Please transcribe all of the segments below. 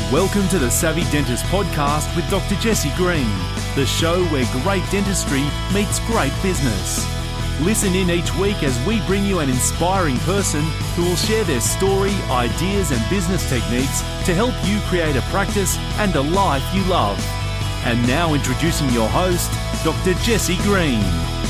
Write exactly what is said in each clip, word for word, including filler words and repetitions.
Welcome to the Savvy Dentist Podcast with Doctor Jesse Green, the show where great dentistry meets great business. Listen in each week as we bring you an inspiring person who will share their story, ideas and business techniques to help you create a practice and a life you love. And now introducing your host, Doctor Jesse Green.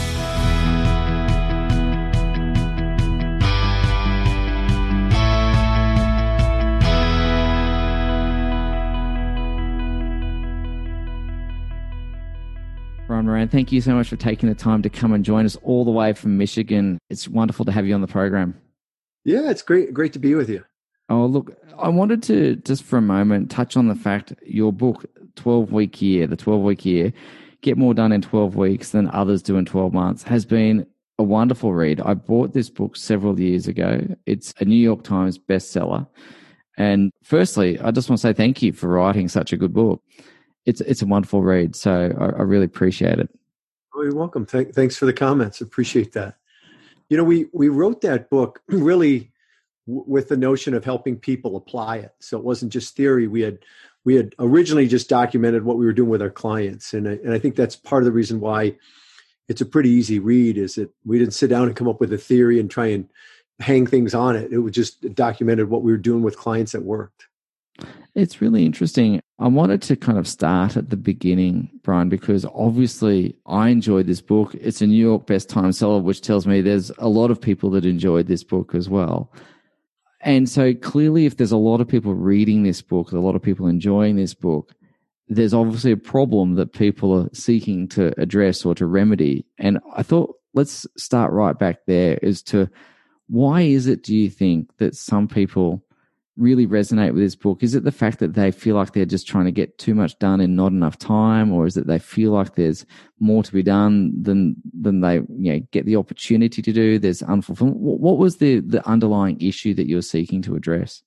Brian Moran, thank you so much for taking the time to come and join us all the way from Michigan. It's wonderful to have you on the program. Yeah, it's great. Great to be with you. Oh, look, I wanted to just for a moment touch on the fact your book, twelve-week year, the twelve-week year, Get More Done in twelve weeks Than Others Do in twelve months, has been a wonderful read. I bought this book several years ago. It's a New York Times bestseller. And firstly, I just want to say thank you for writing such a good book. It's it's a wonderful read, so I, I really appreciate it. Oh, you're welcome. Th- thanks for the comments. Appreciate that. You know, we we wrote that book really w- with the notion of helping people apply it. So it wasn't just theory. We had we had originally just documented what we were doing with our clients, and I, and I think that's part of the reason why it's a pretty easy read. Is that we didn't sit down and come up with a theory and try and hang things on it. It was just documented what we were doing with clients that worked. It's really interesting. I wanted to kind of start at the beginning, Brian, because obviously I enjoyed this book. It's a New York Best Time Seller, which tells me there's a lot of people that enjoyed this book as well. And so clearly, if there's a lot of people reading this book, a lot of people enjoying this book, there's obviously a problem that people are seeking to address or to remedy. And I thought, let's start right back there as to why is it, do you think, that some people really resonate with this book? Is it the fact that they feel like they're just trying to get too much done in not enough time, or is it they feel like there's more to be done than than they you know get the opportunity to do? There's unfulfillment. What was the the underlying issue that you're seeking to address?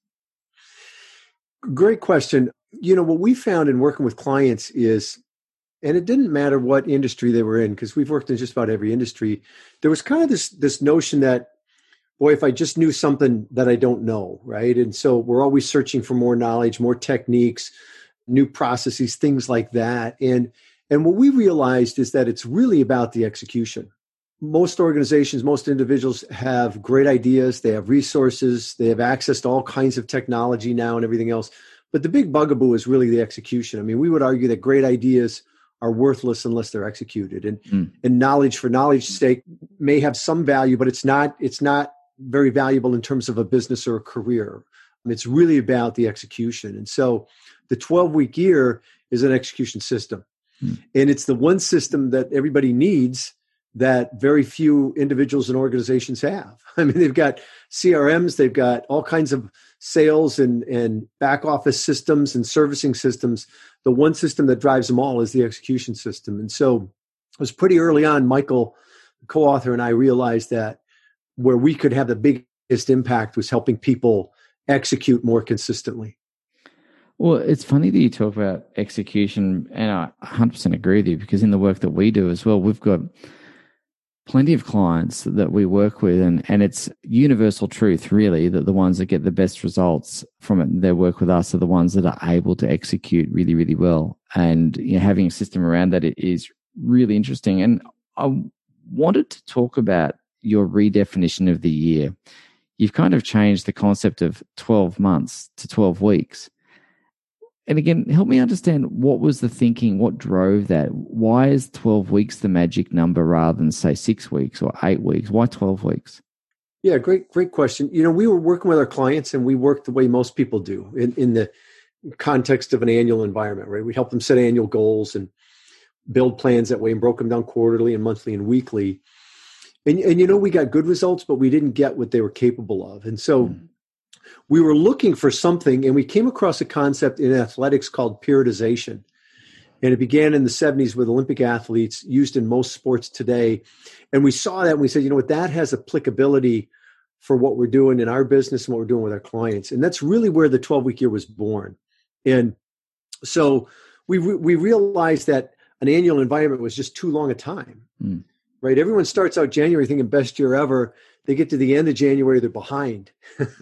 Great question. You know, what we found in working with clients is, and it didn't matter what industry they were in, because we've worked in just about every industry, there was kind of this this notion that, boy, if I just knew something that I don't know, right? And so we're always searching for more knowledge, more techniques, new processes, things like that. And, and what we realized is that it's really about the execution. Most organizations, most individuals have great ideas. They have resources. They have access to all kinds of technology now and everything else. But the big bugaboo is really the execution. I mean, we would argue that great ideas are worthless unless they're executed. And, mm. and knowledge for knowledge's sake may have some value, but it's not, it's not, very valuable in terms of a business or a career. It's really about the execution. And so the twelve-week year is an execution system. Hmm. And it's the one system that everybody needs that very few individuals and organizations have. I mean, they've got C R Ms, they've got all kinds of sales and, and back office systems and servicing systems. The one system that drives them all is the execution system. And so it was pretty early on, Michael, the co-author, and I realized that where we could have the biggest impact was helping people execute more consistently. Well, it's funny that you talk about execution, and I one hundred percent agree with you, because in the work that we do as well, we've got plenty of clients that we work with, and, and it's universal truth, really, that the ones that get the best results from it, their work with us, are the ones that are able to execute really, really well. And you know, having a system around that is really interesting. And I wanted to talk about your redefinition of the year. You've kind of changed the concept of twelve months to twelve weeks. And again, help me understand, what was the thinking? What drove that? Why is twelve weeks the magic number rather than, say, six weeks or eight weeks? Why twelve weeks? Yeah, great, great question. You know, we were working with our clients, and we work the way most people do in, in the context of an annual environment, right? We help them set annual goals and build plans that way, and broke them down quarterly and monthly and weekly. And, and, you know, we got good results, but we didn't get what they were capable of. And so mm. we were looking for something, and we came across a concept in athletics called periodization. And it began in the seventies with Olympic athletes, used in most sports today. And we saw that, and we said, you know what, that has applicability for what we're doing in our business and what we're doing with our clients. And that's really where the twelve-week year was born. And so we re- we realized that an annual environment was just too long a time. Mm. Right. Everyone starts out January thinking best year ever. They get to the end of January, they're behind. Yeah.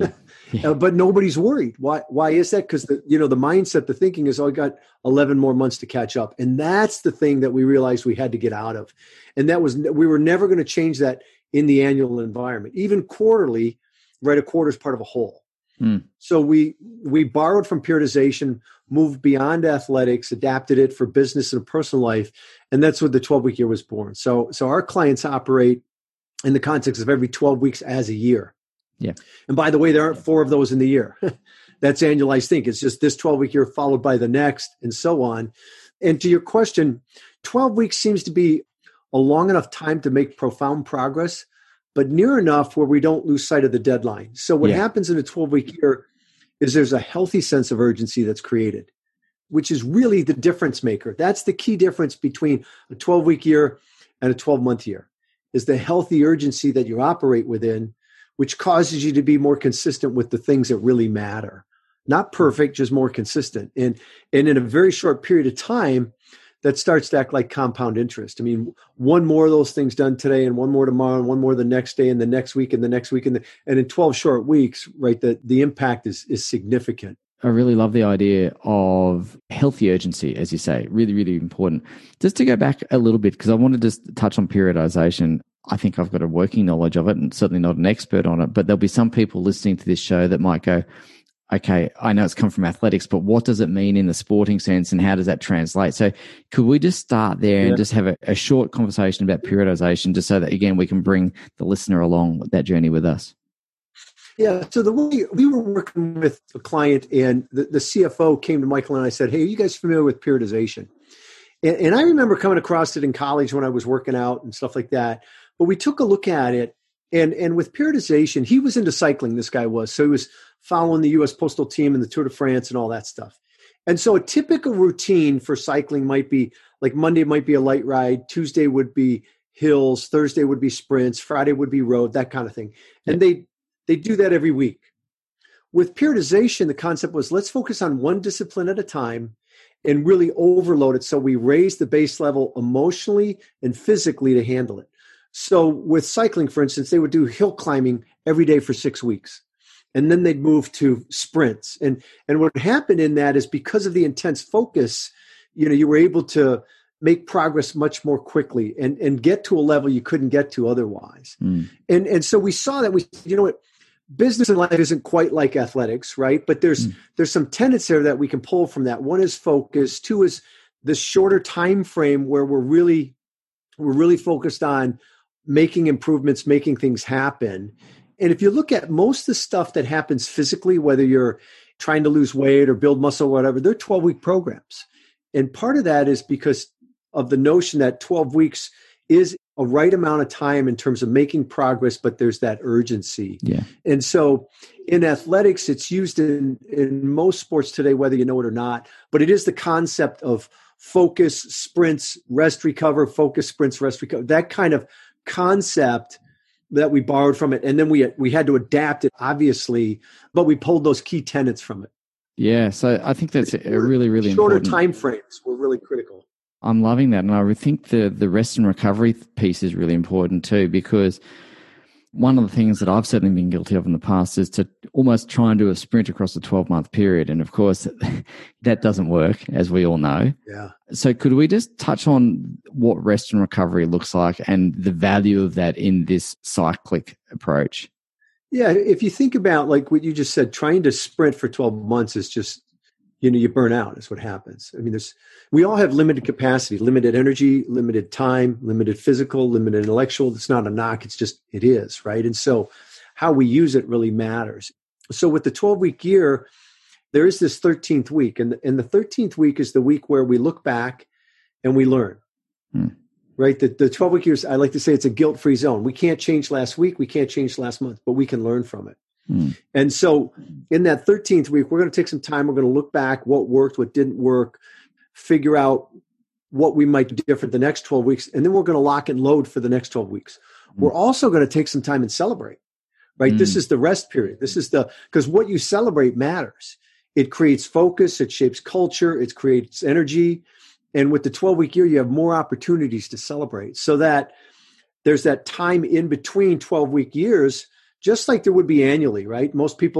Yeah. Uh, but nobody's worried. Why? Why is that? Because the you know the mindset, the thinking is, oh, I got eleven more months to catch up, and that's the thing that we realized we had to get out of, and that was we were never going to change that in the annual environment, even quarterly. Right, a quarter is part of a whole. Mm. So we we borrowed from periodization, moved beyond athletics, adapted it for business and personal life, and that's what the twelve-week year was born. So so our clients operate in the context of every twelve weeks as a year. Yeah. And by the way, there aren't four of those in the year. That's annualized think. It's just this twelve-week year followed by the next and so on. And to your question, twelve weeks seems to be a long enough time to make profound progress, but near enough where we don't lose sight of the deadline. So what Yeah. happens in a twelve-week year is there's a healthy sense of urgency that's created, which is really the difference maker. That's the key difference between a twelve-week year and a twelve-month year, is the healthy urgency that you operate within, which causes you to be more consistent with the things that really matter. Not perfect, just more consistent. And, and in a very short period of time, that starts to act like compound interest. I mean, one more of those things done today and one more tomorrow and one more the next day and the next week and the next week. And, the, and in twelve short weeks, right, the, the impact is, is significant. I really love the idea of healthy urgency, as you say, really, really important. Just to go back a little bit, because I want to just touch on periodization. I think I've got a working knowledge of it and certainly not an expert on it, but there'll be some people listening to this show that might go, okay, I know it's come from athletics, but what does it mean in the sporting sense and how does that translate? So could we just start there Yeah. and just have a, a short conversation about periodization, just so that, again, we can bring the listener along that journey with us? Yeah. So the way we were working with a client and the, the C F O came to Michael and I said, hey, are you guys familiar with periodization? And, and I remember coming across it in college when I was working out and stuff like that. But we took a look at it, and, and with periodization, he was into cycling, this guy was. So he was following the U S Postal Team and the Tour de France and all that stuff. And so a typical routine for cycling might be like Monday might be a light ride, Tuesday would be hills, Thursday would be sprints, Friday would be road, that kind of thing. And they they do that every week. With periodization, the concept was let's focus on one discipline at a time and really overload it so we raise the base level emotionally and physically to handle it. So with cycling, for instance, they would do hill climbing every day for six weeks. And then they'd move to sprints. And, and what happened in that is because of the intense focus, you know, you were able to make progress much more quickly and, and get to a level you couldn't get to otherwise. Mm. And, and so we saw that we, you know what, business and life isn't quite like athletics, right? But there's, mm. there's some tenets there that we can pull from that. One is focus. Two is the shorter time frame where we're really, we're really focused on making improvements, making things happen. And if you look at most of the stuff that happens physically, whether you're trying to lose weight or build muscle or whatever, they're twelve-week programs. And part of that is because of the notion that twelve weeks is a right amount of time in terms of making progress, but there's that urgency. Yeah. And so in athletics, it's used in, in most sports today, whether you know it or not, but it is the concept of focus, sprints, rest, recover, focus, sprints, rest, recover, that kind of concept that we borrowed from it. And then we we had to adapt it, obviously, but we pulled those key tenets from it. Yeah. So I think that's a really, really shorter important. Time frames were really critical. I'm loving that. And I would think the, the rest and recovery piece is really important too, because one of the things that I've certainly been guilty of in the past is to almost try and do a sprint across a twelve-month period. And of course, that doesn't work, as we all know. Yeah. So could we just touch on what rest and recovery looks like and the value of that in this cyclic approach? Yeah. If you think about like what you just said, trying to sprint for twelve months is just, you know, you burn out is what happens. I mean, there's, we all have limited capacity, limited energy, limited time, limited physical, limited intellectual. It's not a knock. It's just, it is, right? And so how we use it really matters. So with the twelve-week year, there is this thirteenth week. And, and the thirteenth week is the week where we look back and we learn, hmm. right? The, the twelve-week years, I like to say it's a guilt-free zone. We can't change last week. We can't change last month, but we can learn from it. Hmm. And so in that thirteenth week, we're going to take some time. We're going to look back, what worked, what didn't work, figure out what we might do different the next twelve weeks. And then we're going to lock and load for the next twelve weeks. Hmm. We're also going to take some time and celebrate, right? Hmm. This is the rest period. This is the, because what you celebrate matters. It creates focus. It shapes culture. It creates energy. And with the twelve-week year, you have more opportunities to celebrate so that there's that time in between twelve-week years, just like there would be annually, right? Most people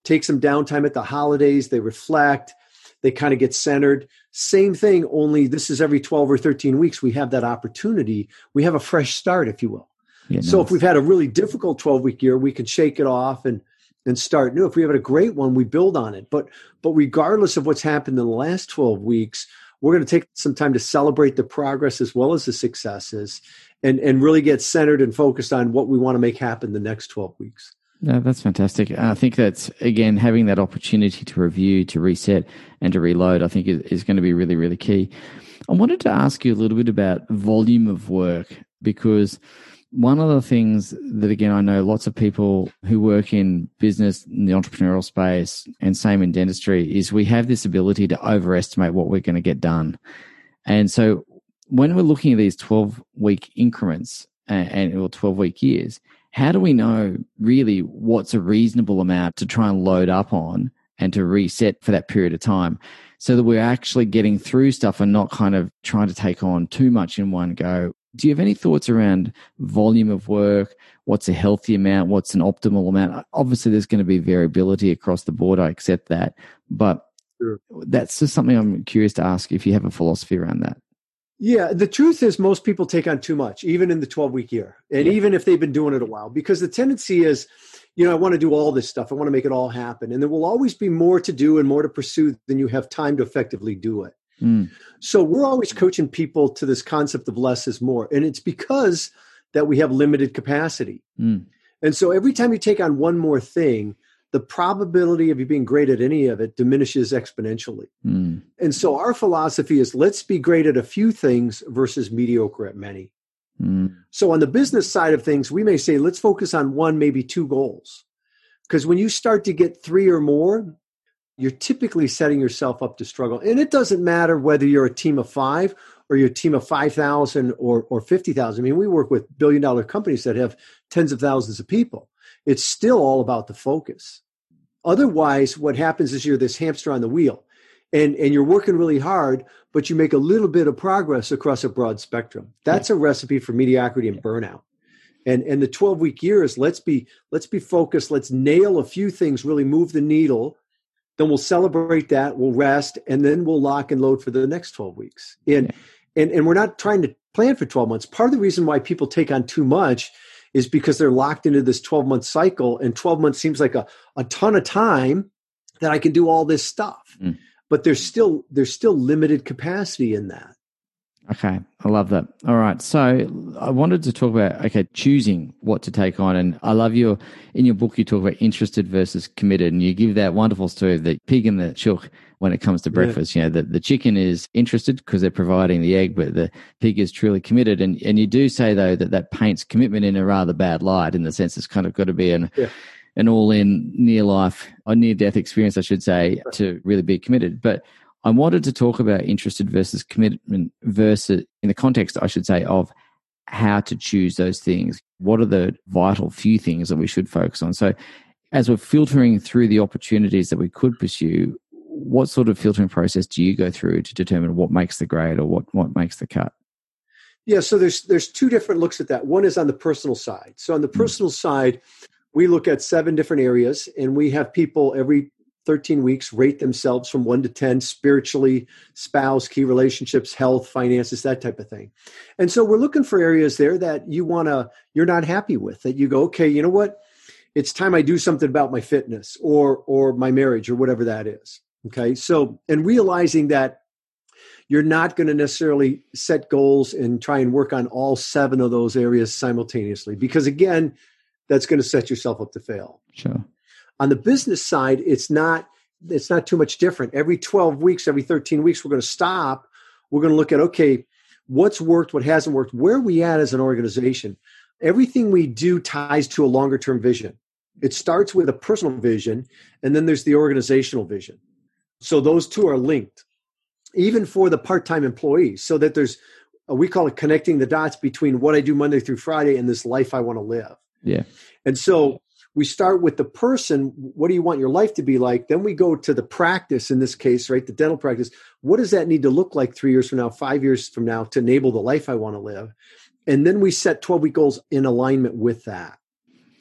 take some downtime at the holidays, they reflect, they kind of get centered. Same thing, only this is every twelve or thirteen weeks. We have that opportunity. We have a fresh start, if you will. Yeah, so nice. If we've had a really difficult twelve-week year, we can shake it off and and start new. If we have a great one, we build on it. But but regardless of what's happened in the last twelve weeks, we're going to take some time to celebrate the progress as well as the successes and, and really get centered and focused on what we want to make happen the next twelve weeks. No, that's fantastic. I think that's, again, having that opportunity to review, to reset, and to reload, I think is, is going to be really, really key. I wanted to ask you a little bit about volume of work, because one of the things that, again, I know lots of people who work in business, in the entrepreneurial space, and same in dentistry, is we have this ability to overestimate what we're going to get done. And so when we're looking at these twelve-week increments and, and or twelve-week years, how do we know really what's a reasonable amount to try and load up on and to reset for that period of time so that we're actually getting through stuff and not kind of trying to take on too much in one go? Do you have any thoughts around volume of work? What's a healthy amount? What's an optimal amount? Obviously, there's going to be variability across the board. I accept that. But sure. That's just something I'm curious to ask if you have a philosophy around that. Yeah, the truth is most people take on too much, even in the twelve-week year, and yeah. even if they've been doing it a while, because the tendency is, you know, I want to do all this stuff. I want to make it all happen. And there will always be more to do and more to pursue than you have time to effectively do it. Mm. So we're always coaching people to this concept of less is more. And it's because that we have limited capacity. Mm. And so every time you take on one more thing, the probability of you being great at any of it diminishes exponentially. Mm. And so our philosophy is let's be great at a few things versus mediocre at many. Mm. So on the business side of things, we may say, let's focus on one, maybe two goals. Because when you start to get three or more, you're typically setting yourself up to struggle. And it doesn't matter whether you're a team of five or you're a team of five thousand or, or fifty thousand. I mean, we work with billion dollar companies that have tens of thousands of people. It's still all about the focus. Otherwise, what happens is you're this hamster on the wheel and, and you're working really hard, but you make a little bit of progress across a broad spectrum. That's yeah. a recipe for mediocrity and burnout. And, and the twelve-week year is let's be, let's be focused. Let's nail a few things, really move the needle. Then we'll celebrate that, we'll rest, and then we'll lock and load for the next twelve weeks. And, yeah. and, and we're not trying to plan for twelve months. Part of the reason why people take on too much is because they're locked into this twelve-month cycle, and twelve months seems like a, a ton of time that I can do all this stuff. Mm. But there's still there's still limited capacity in that. Okay, I love that. All right, so I wanted to talk about, okay, choosing what to take on. And I love your, in your book, you talk about interested versus committed. And you give that wonderful story of the pig and the chook when it comes to breakfast. Yeah. You know, the, the chicken is interested because they're providing the egg, but the pig is truly committed. And and you do say, though, that that paints commitment in a rather bad light, in the sense it's kind of got to be an, yeah. an all-in near-life, or near-death experience, I should say, right. to really be committed. But I wanted to talk about interested versus commitment versus, in the context, I should say, of how to choose those things. What are the vital few things that we should focus on? So as we're filtering through the opportunities that we could pursue, what sort of filtering process do you go through to determine what makes the grade or what, what makes the cut? Yeah, so there's there's two different looks at that. One is on the personal side. So on the personal mm. side, we look at seven different areas, and we have people every thirteen weeks rate themselves from one to ten, spiritually, spouse, key relationships, health, finances, that type of thing. And so we're looking for areas there that you want to, you're not happy with, that you go, okay, you know what? It's time I do something about my fitness or, or my marriage or whatever that is. Okay. So, and realizing that you're not going to necessarily set goals and try and work on all seven of those areas simultaneously, because again, that's going to set yourself up to fail. Sure. On the business side, it's not it's not too much different. Every twelve weeks, every thirteen weeks, we're going to stop. We're going to look at, okay, what's worked, what hasn't worked, where are we at as an organization? Everything we do ties to a longer term vision. It starts with a personal vision, and then there's the organizational vision. So those two are linked, even for the part-time employees, so that there's, we call it connecting the dots between what I do Monday through Friday and this life I want to live. Yeah. And so we start with the person. What do you want your life to be like? Then we go to the practice, in this case, right? The dental practice. What does that need to look like three years from now, five years from now to enable the life I want to live? And then we set twelve-week goals in alignment with that.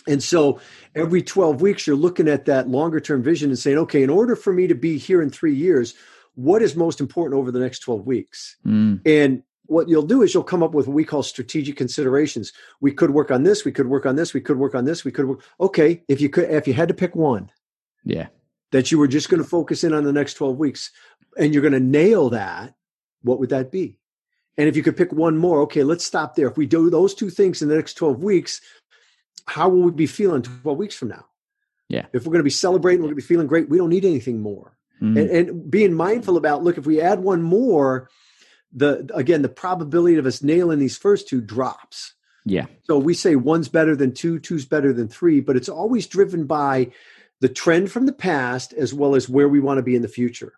And so every twelve weeks, you're looking at that longer term vision and saying, okay, in order for me to be here in three years, what is most important over the next twelve weeks? Mm. And what you'll do is you'll come up with what we call strategic considerations. We could work on this. We could work on this. We could work on this. We could work. Okay. If you could, if you had to pick one, yeah, that you were just going to focus in on the next twelve weeks and you're going to nail that, what would that be? And if you could pick one more, okay, let's stop there. If we do those two things in the next twelve weeks, how will we be feeling twelve weeks from now? Yeah. If we're going to be celebrating, we're going to be feeling great. We don't need anything more. Mm. And, and being mindful about, look, if we add one more, the again, the probability of us nailing these first two drops. Yeah. So we say one's better than two, two's better than three, but it's always driven by the trend from the past as well as where we want to be in the future.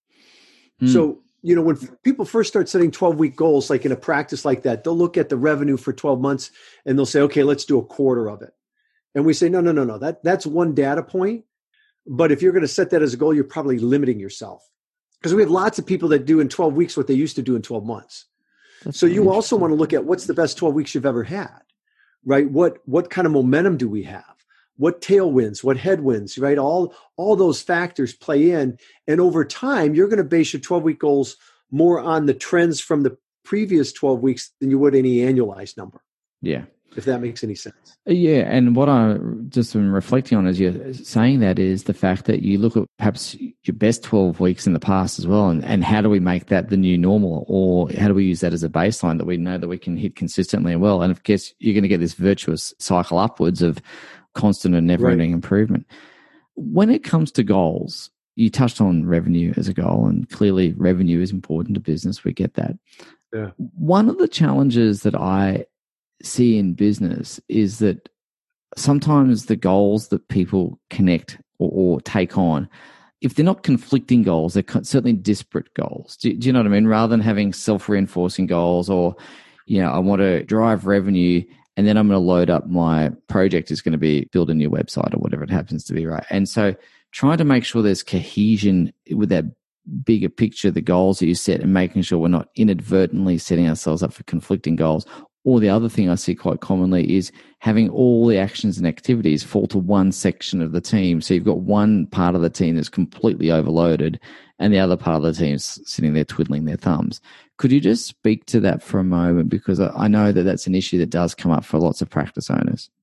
Mm. So, you know, when people first start setting twelve-week goals, like in a practice like that, they'll look at the revenue for twelve months and they'll say, okay, let's do a quarter of it. And we say, no, no, no, no, that, that's one data point. But if you're going to set that as a goal, you're probably limiting yourself. Because we have lots of people that do in twelve weeks what they used to do in twelve months. That's so you also want to look at what's the best twelve weeks you've ever had, right? What what kind of momentum do we have? What tailwinds, what headwinds, right? All, all those factors play in. And over time, you're going to base your twelve-week goals more on the trends from the previous twelve weeks than you would any annualized number. Yeah. If that makes any sense. Yeah. And what I just been reflecting on as you're saying that is the fact that you look at perhaps your best twelve weeks in the past as well. And, and how do we make that the new normal? Or how do we use that as a baseline that we know that we can hit consistently and well? And of course, you're going to get this virtuous cycle upwards of constant and never-ending right. improvement. When it comes to goals, you touched on revenue as a goal, and clearly revenue is important to business. We get that. Yeah. One of the challenges that I see in business is that sometimes the goals that people connect or, or take on, if they're not conflicting goals, they're certainly disparate goals. Do, do you know what I mean? Rather than having self-reinforcing goals or, you know, I want to drive revenue and then I'm going to load up my project is going to be build a new website or whatever it happens to be, right? And so trying to make sure there's cohesion with that bigger picture, the goals that you set, and making sure we're not inadvertently setting ourselves up for conflicting goals. Or the other thing I see quite commonly is having all the actions and activities fall to one section of the team. So you've got one part of the team that's completely overloaded and the other part of the team's sitting there twiddling their thumbs. Could you just speak to that for a moment? Because I know that that's an issue that does come up for lots of practice owners.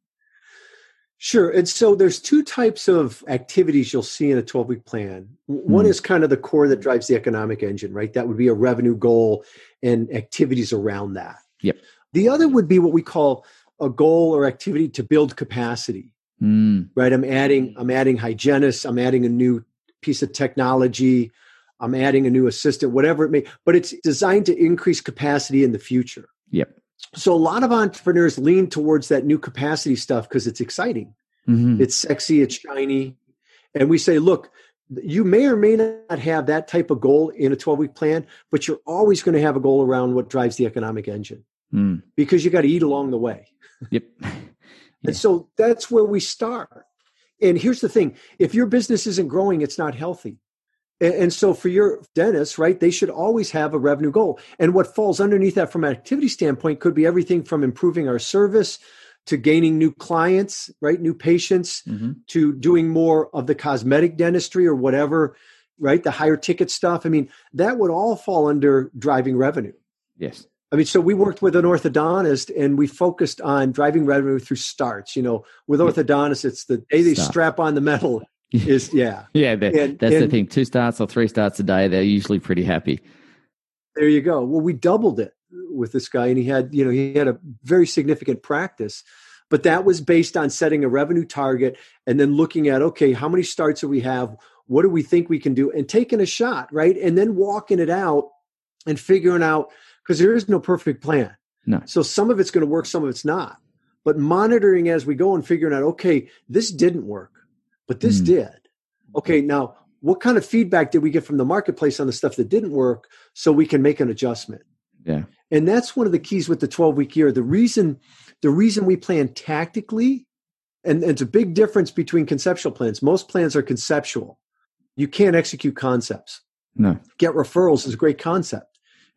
Sure. And so there's two types of activities you'll see in a twelve-week plan. One mm. is kind of the core that drives the economic engine, right? That would be a revenue goal and activities around that. Yep. The other would be what we call a goal or activity to build capacity, mm. right? I'm adding, I'm adding hygienists, I'm adding a new piece of technology, I'm adding a new assistant, whatever it may, but it's designed to increase capacity in the future. Yep. So a lot of entrepreneurs lean towards that new capacity stuff because it's exciting. Mm-hmm. It's sexy, it's shiny. And we say, look, you may or may not have that type of goal in a twelve-week plan, but you're always going to have a goal around what drives the economic engine. Mm. Because you got to eat along the way. Yep. Yeah. And so that's where we start. And here's the thing. If your business isn't growing, it's not healthy. And, and so for your dentists, right, they should always have a revenue goal. And what falls underneath that from an activity standpoint could be everything from improving our service to gaining new clients, right, new patients, mm-hmm. to doing more of the cosmetic dentistry or whatever, right, the higher ticket stuff. I mean, that would all fall under driving revenue. Yes. I mean, so we worked with an orthodontist and we focused on driving revenue through starts. You know, with orthodontists, it's the day they Start. strap on the metal is, yeah. yeah, that, and, that's and, the thing. Two starts or three starts a day, they're usually pretty happy. There you go. Well, we doubled it with this guy and he had, you know, he had a very significant practice. But that was based on setting a revenue target and then looking at, okay, how many starts do we have? What do we think we can do? And taking a shot, right? And then walking it out and figuring out, because there is no perfect plan. No. So some of it's going to work, some of it's not. But monitoring as we go and figuring out, okay, this didn't work, but this mm. did. Okay, now what kind of feedback did we get from the marketplace on the stuff that didn't work so we can make an adjustment? Yeah. And that's one of the keys with the twelve-week year. The reason the reason we plan tactically, and, and it's a big difference between conceptual plans. Most plans are conceptual. You can't execute concepts. No. Get referrals is a great concept.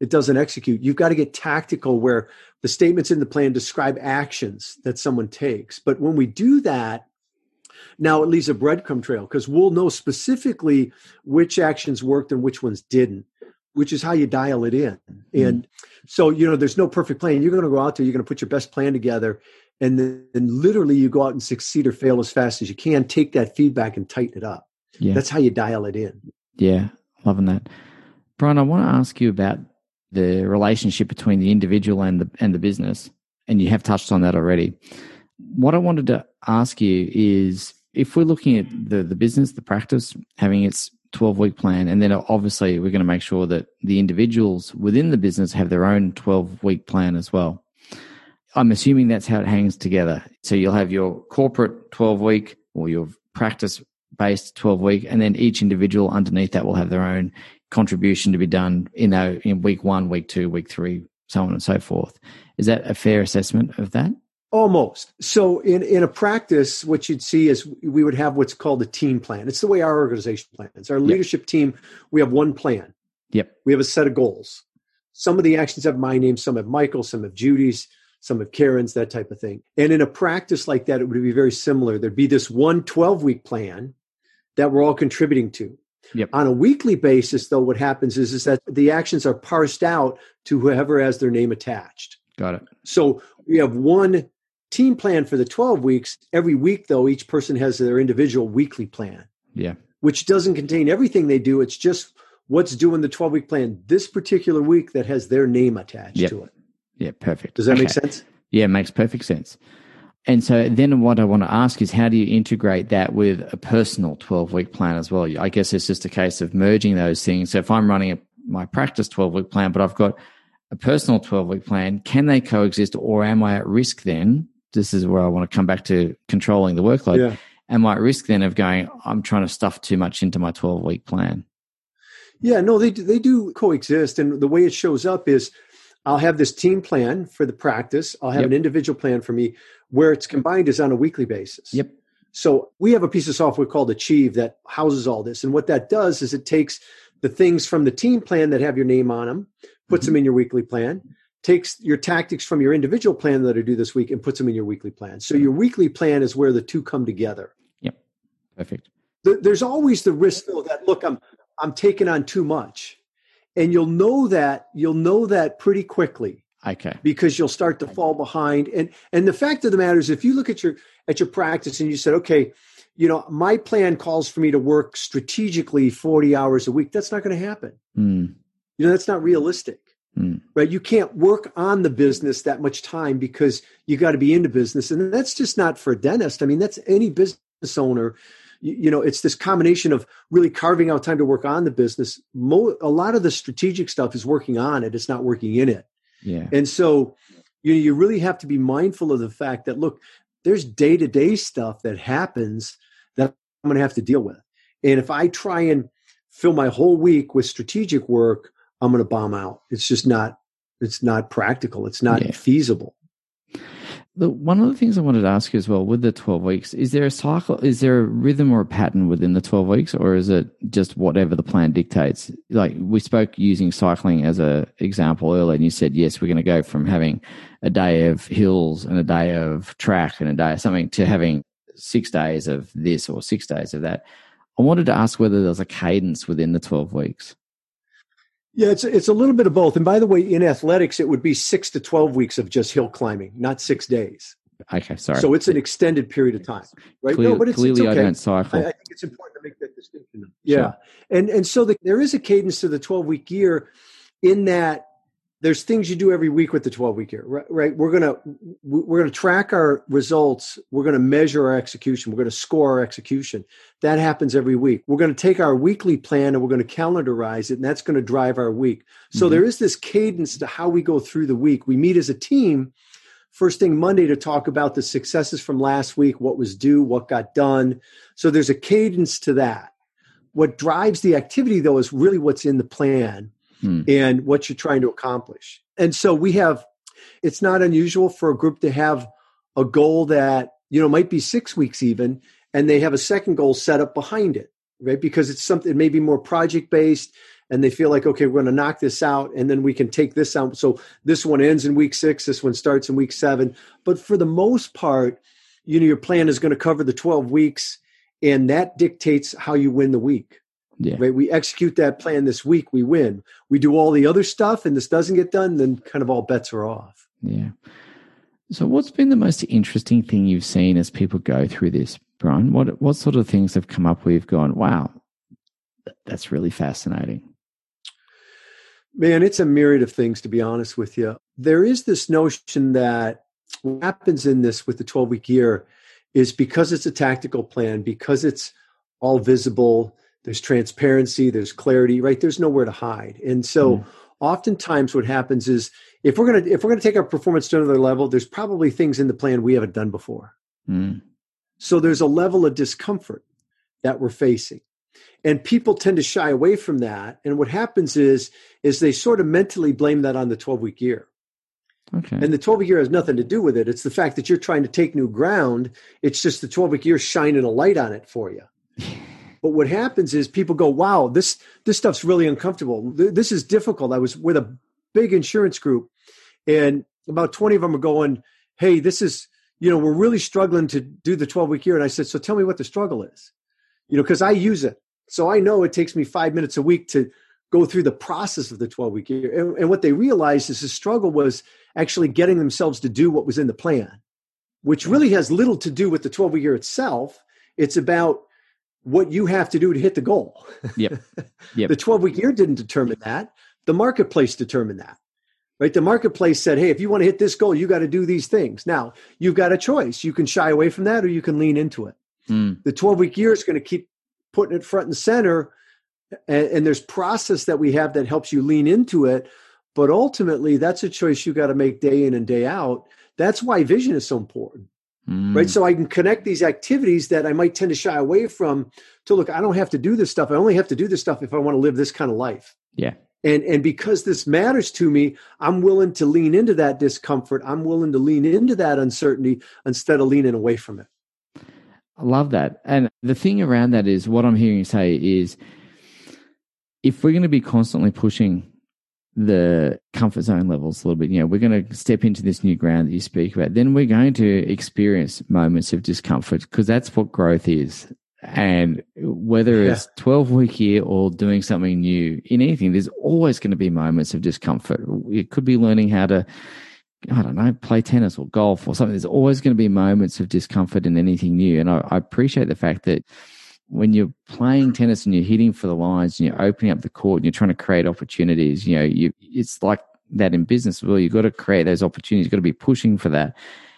it doesn't execute. You've got to get tactical where the statements in the plan describe actions that someone takes. But when we do that, now it leaves a breadcrumb trail because we'll know specifically which actions worked and which ones didn't, which is how you dial it in. Mm. And so, you know, there's no perfect plan. You're going to go out there, you're going to put your best plan together, and then and literally you go out and succeed or fail as fast as you can, take that feedback and tighten it up. Yeah. That's how you dial it in. Yeah, loving that. Brian, I want to ask you about the relationship between the individual and the and the business, and you have touched on that already. What I wanted to ask you is, if we're looking at the, the business, the practice, having its twelve-week plan, and then obviously we're going to make sure that the individuals within the business have their own twelve-week plan as well. I'm assuming that's how it hangs together. So you'll have your corporate twelve-week or your practice-based twelve-week, and then each individual underneath that will have their own contribution to be done in, a, in week one, week two, week three, so on and so forth. Is that a fair assessment of that? Almost. So in, in a practice, what you'd see is we would have what's called a team plan. It's the way our organization plans. Our yep. leadership team, we have one plan. Yep. We have a set of goals. Some of the actions have my name, some have Michael, some have Judy's, some have Karen's, that type of thing. And in a practice like that, it would be very similar. There'd be this one twelve-week plan that we're all contributing to. Yep. On a weekly basis, though, what happens is, is that the actions are parsed out to whoever has their name attached. Got it. So we have one team plan for the twelve weeks. Every week, though, each person has their individual weekly plan. Yeah. Which doesn't contain everything they do. It's just what's doing the twelve-week plan this particular week that has their name attached yep. to it. Yeah, perfect. Does that okay. make sense? Yeah, it makes perfect sense. And so then what I want to ask is, how do you integrate that with a personal twelve-week plan as well? I guess it's just a case of merging those things. So if I'm running a, my practice twelve-week plan, but I've got a personal twelve-week plan, can they coexist, or am I at risk then? This is where I want to come back to controlling the workload. Yeah. Am I at risk then of going, I'm trying to stuff too much into my twelve-week plan? Yeah, no, they they do coexist. And the way it shows up is I'll have this team plan for the practice. I'll have yep. an individual plan for me. Where it's combined is on a weekly basis. Yep. So we have a piece of software called Achieve that houses all this. And what that does is it takes the things from the team plan that have your name on them, puts mm-hmm. them in your weekly plan, takes your tactics from your individual plan that are due this week and puts them in your weekly plan. So your weekly plan is where the two come together. Yep. Perfect. There's always the risk, though, that, look, I'm I'm taking on too much. And you'll know that, you'll know that pretty quickly. Okay. Because you'll start to fall behind. And and the fact of the matter is, if you look at your at your practice and you said, okay, you know, my plan calls for me to work strategically forty hours a week, that's not going to happen. Mm. You know, that's not realistic. Mm. Right? You can't work on the business that much time because you got to be into business. And that's just not for a dentist. I mean, that's any business owner. You, you know, it's this combination of really carving out time to work on the business. Mo- a lot of the strategic stuff is working on it. It's not working in it. Yeah. And so, you know, you really have to be mindful of the fact that, look, there's day-to-day stuff that happens that I'm going to have to deal with. And if I try and fill my whole week with strategic work, I'm going to bomb out. It's just not, it's not practical. It's not yeah. feasible. The, one of the things I wanted to ask you as well, with the twelve weeks, is there a cycle, is there a rhythm or a pattern within the twelve weeks, or is it just whatever the plan dictates? Like we spoke using cycling as an example earlier, and you said, yes, we're going to go from having a day of hills and a day of track and a day of something to having six days of this or six days of that. I wanted to ask whether there's a cadence within the twelve weeks. Yeah, it's it's a little bit of both. And by the way, in athletics, it would be six to twelve weeks of just hill climbing, not six days. Okay, sorry. So it's an extended period of time, right? Clear, no, but it's, clearly it's okay. I don't cycle. I, I think it's important to make that distinction. Yeah, sure. and and so the, there is a cadence to the twelve-week year in that there's things you do every week with the twelve-week year, right? right? We're gonna we're gonna track our results. We're gonna measure our execution. We're gonna score our execution. That happens every week. We're gonna take our weekly plan and we're gonna calendarize it, and that's gonna drive our week. So mm-hmm. there is this cadence to how we go through the week. We meet as a team first thing Monday to talk about the successes from last week, what was due, what got done. So there's a cadence to that. What drives the activity, though, is really what's in the plan. Hmm. And what you're trying to accomplish. And so we have, it's not unusual for a group to have a goal that, you know, might be six weeks even, and they have a second goal set up behind it, right? Because it's something, it may be more project-based. and they feel like, okay, we're going to knock this out and then we can take this out. So this one ends in week six, this one starts in week seven. But for the most part, you know, your plan is going to cover the twelve weeks, and that dictates how you win the week. Yeah. Right. We execute that plan this week, we win. We do all the other stuff and this doesn't get done, then kind of all bets are off. Yeah. So what's been the most interesting thing you've seen as people go through this, Brian? What what sort of things have come up where you've gone, wow, that's really fascinating? Man, it's a myriad of things, to be honest with you. There is this notion that what happens in this with the twelve-week year is because it's a tactical plan, because it's all visible, there's transparency, there's clarity, right? There's nowhere to hide. And so mm. oftentimes what happens is if we're going to if we're going to take our performance to another level, there's probably things in the plan we haven't done before. Mm. So there's a level of discomfort that we're facing. And people tend to shy away from that. And what happens is, is they sort of mentally blame that on the twelve-week year. Okay. And the twelve-week year has nothing to do with it. It's the fact that you're trying to take new ground. It's just the twelve-week year shining a light on it for you. But what happens is people go, wow, this this stuff's really uncomfortable. This is difficult. I was with a big insurance group, and about twenty of them are going, hey, this is, you know, we're really struggling to do the twelve-week year. And I said, so tell me what the struggle is, you know, because I use it. So I know it takes me five minutes a week to go through the process of the twelve-week year. And, and what they realized is the struggle was actually getting themselves to do what was in the plan, which really has little to do with the twelve-week year itself. It's about what you have to do to hit the goal. Yep. Yep. The twelve-week year didn't determine that. The marketplace determined that, right? The marketplace said, hey, if you want to hit this goal, you got to do these things. Now, you've got a choice. You can shy away from that or you can lean into it. Mm. The twelve-week year is going to keep putting it front and center. And, and there's process that we have that helps you lean into it. But ultimately, that's a choice you got to make day in and day out. That's why vision is so important. Mm. Right. So I can connect these activities that I might tend to shy away from to look, I don't have to do this stuff. I only have to do this stuff if I want to live this kind of life. Yeah. And and because this matters to me, I'm willing to lean into that discomfort. I'm willing to lean into that uncertainty instead of leaning away from it. I love that. And the thing around that is what I'm hearing you say is if we're going to be constantly pushing the comfort zone levels a little bit, you know, we're going to step into this new ground that you speak about, then we're going to experience moments of discomfort because that's what growth is. And whether yeah. it's twelve-week year or doing something new in anything, there's always going to be moments of discomfort. It could be learning how to, I don't know, play tennis or golf or something. There's always going to be moments of discomfort in anything new. And I, I appreciate the fact that when you're playing tennis and you're hitting for the lines and you're opening up the court and you're trying to create opportunities, you know, you it's like that in business as well. You've got to create those opportunities. You've got to be pushing for that.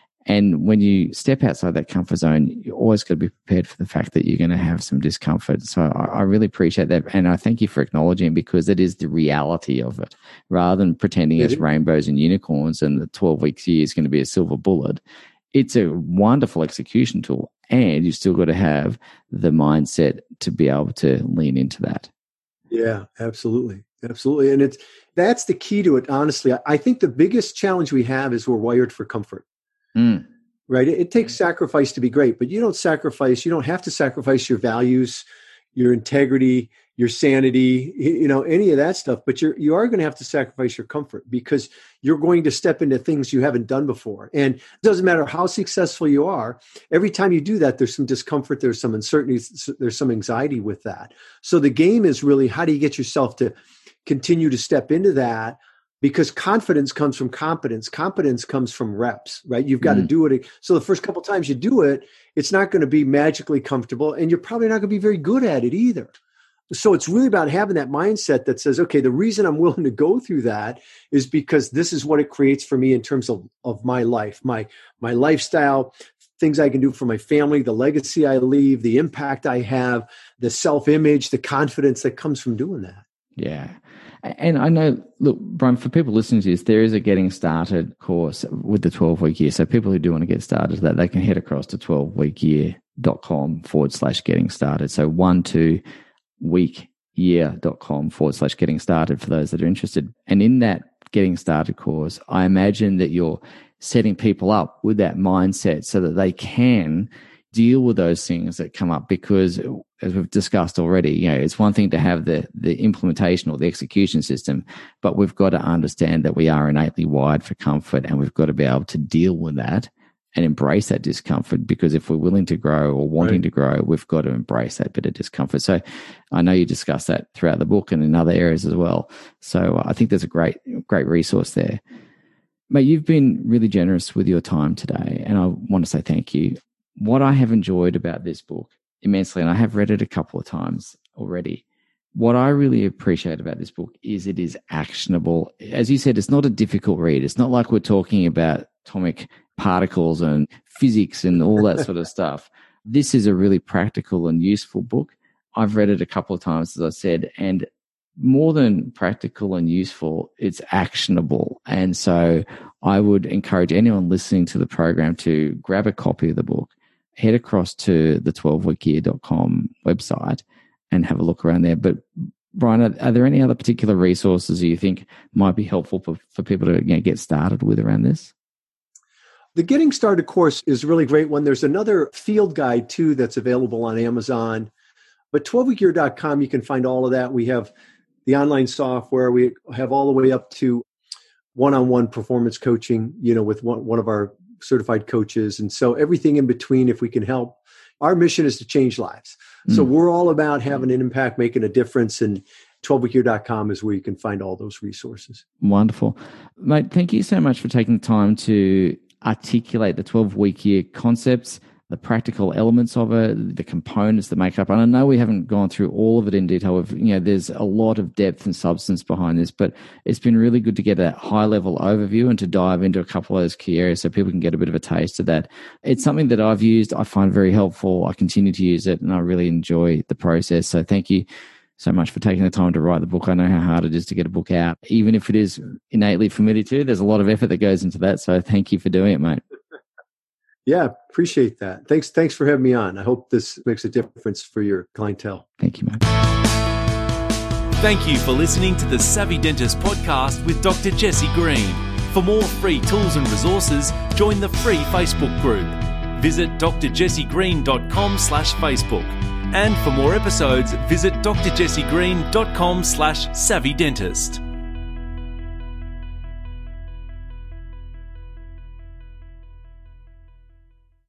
And when you step outside that comfort zone, you always got to be prepared for the fact that you're going to have some discomfort. So I, I really appreciate that. And I thank you for acknowledging it because it is the reality of it. Rather than pretending it's rainbows and unicorns and the twelve weeks year is going to be a silver bullet, it's a wonderful execution tool. And you've still got to have the mindset to be able to lean into that. Yeah, absolutely. Absolutely. And it's that's the key to it, honestly. I, I think the biggest challenge we have is we're wired for comfort. Mm. Right? It, it takes sacrifice to be great, but you don't sacrifice, you don't have to sacrifice your values, your integrity, your sanity, you know, any of that stuff. But you're, you are going to have to sacrifice your comfort because you're going to step into things you haven't done before. And it doesn't matter how successful you are. Every time you do that, there's some discomfort, there's some uncertainty, there's some anxiety with that. So the game is really, how do you get yourself to continue to step into that? Because confidence comes from competence. Competence comes from reps, right? You've got mm. to do it. So the first couple of times you do it, it's not going to be magically comfortable, and you're probably not going to be very good at it either. So it's really about having that mindset that says, okay, the reason I'm willing to go through that is because this is what it creates for me in terms of, of my life, my, my lifestyle, things I can do for my family, the legacy I leave, the impact I have, the self-image, the confidence that comes from doing that. Yeah. And I know, look, Brian, for people listening to this, there is a getting started course with the twelve-week year. So people who do want to get started, that they can head across to twelve week year dot com forward slash getting started. So one, two, weekyear.com forward slash getting started for those that are interested. And in that getting started course, I imagine that you're setting people up with that mindset so that they can deal with those things that come up, because as we've discussed already, you know, it's one thing to have the the implementation or the execution system, but we've got to understand that we are innately wired for comfort, and we've got to be able to deal with that and embrace that discomfort, because if we're willing to grow or wanting right. to grow, we've got to embrace that bit of discomfort. So I know you discuss that throughout the book and in other areas as well. So I think there's a great, great resource there. Mate, you've been really generous with your time today, and I want to say thank you. What I have enjoyed about this book immensely, and I have read it a couple of times already, what I really appreciate about this book is it is actionable. As you said, it's not a difficult read. It's not like we're talking about atomic particles and physics and all that sort of stuff. This is a really practical and useful book. I've read it a couple of times, as I said, and more than practical and useful, it's actionable. And so I would encourage anyone listening to the program to grab a copy of the book, head across to the twelve week year dot com website and have a look around there. But Brian, are, are there any other particular resources you think might be helpful for, for people to, you know, get started with around this? The Getting Started course is a really great one. There's another field guide too that's available on Amazon. But twelve week year dot com, you can find all of that. We have the online software. We have all the way up to one-on-one performance coaching, you know, with one, one of our certified coaches. And so everything in between, if we can help. Our mission is to change lives. Mm. So we're all about having an impact, making a difference. And twelve week year dot com is where you can find all those resources. Wonderful. Mate, thank you so much for taking the time to articulate the twelve week year concepts, the practical elements of it, the components that make up. And I know we haven't gone through all of it in detail. We've, you know, there's a lot of depth and substance behind this, but it's been really good to get a high level overview and to dive into a couple of those key areas so people can get a bit of a taste of that. It's something that I've used. I find very helpful. I continue to use it, and I really enjoy the process. So thank you so much for taking the time to write the book. I know how hard it is to get a book out. Even if it is innately familiar to you, there's a lot of effort that goes into that. So thank you for doing it, mate. Yeah, appreciate that. Thanks, thanks for having me on. I hope this makes a difference for your clientele. Thank you, mate. Thank you for listening to the Savvy Dentist podcast with Doctor Jesse Green. For more free tools and resources, join the free Facebook group. Visit d r jesse green dot com slash Facebook. And for more episodes, visit d r jesse green dot com slash savvy dentist.